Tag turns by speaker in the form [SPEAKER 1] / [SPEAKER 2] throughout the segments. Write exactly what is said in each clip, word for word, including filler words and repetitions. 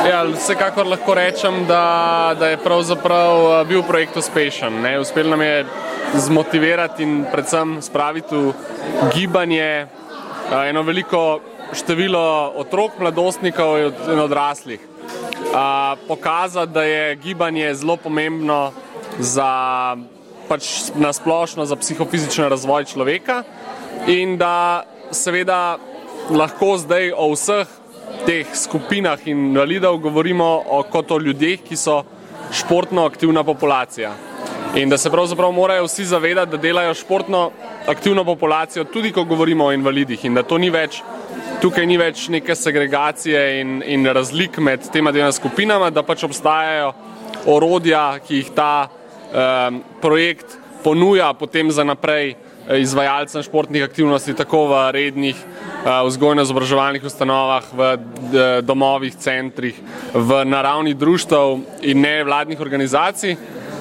[SPEAKER 1] Ja, vsekakor lahko rečem, da, da je pravzaprav bil projekt uspešen. Ne? Uspel nam je zmotivirati in predvsem spraviti v gibanje eno veliko število otrok, mladostnikov in odraslih. Pokazati, da je gibanje zelo pomembno za, pač nasplošno za psihofizični razvoj človeka in da seveda lahko zdaj o vseh teh skupinah invalidov govorimo o, kot o ljudeh, ki so športno aktivna populacija. In da se pravzaprav morajo vsi zavedati, da delajo športno aktivno populacijo, tudi ko govorimo o invalidih in da to ni več, tukaj ni več neke segregacije in, in razlik med tema dvema skupinama, da pač obstajajo orodja, ki jih ta um, projekt ponuja potem za naprej izvajalcem športnih aktivnosti, tako v rednih vzgojno-izobraževalnih ustanovah, v domovih, centrih, v naravnih društev in nevladnih organizacij,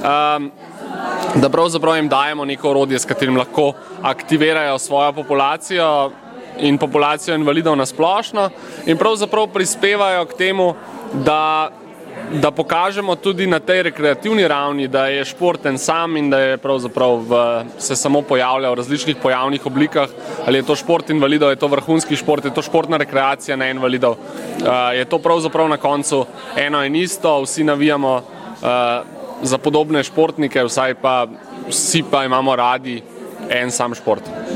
[SPEAKER 1] da pravzaprav jim dajemo neko orodje, s katerim lahko aktivirajo svojo populacijo in populacijo invalidov na splošno in pravzaprav prispevajo k temu, da da pokažemo tudi na tej rekreativni ravni, da je športen sam in da je pravzaprav v, se samo pojavlja v različnih pojavnih oblikah, ali je to šport invalidov, je to vrhunski šport, je to športna rekreacija neinvalidov. Uh, je to pravzaprav na koncu eno in isto, vsi navijamo uh, za podobne športnike, vsaj pa vsi pa imamo radi en sam šport.